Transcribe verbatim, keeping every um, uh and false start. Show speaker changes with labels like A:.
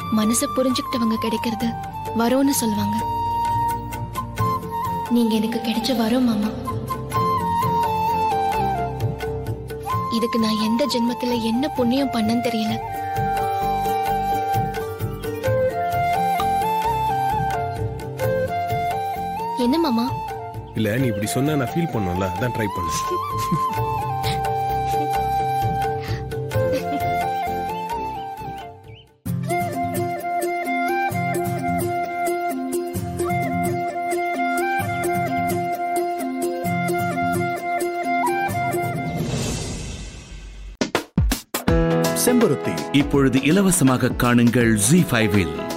A: மனசை புரிஞ்சுக்கிட்டவங்க கிடைக்கிறது வரோன்னு சொல்லுவாங்க. நீங்க எனக்கு கிடைச்ச வரோம் மாமா. இதுக்கு நான் எந்த ஜென்மத்துல என்ன புண்ணியம் பண்ணன்னு தெரியல. என்ன மாமா?
B: இல்ல, நீ இப்படி சொன்னா நான் ஃபீல் பண்ணும்ல, அதான் ட்ரை பண்ணு.
C: செம்பருத்தி இப்பொழுது இலவசமாக காணுங்கள் ஜீ ஃபைவில்.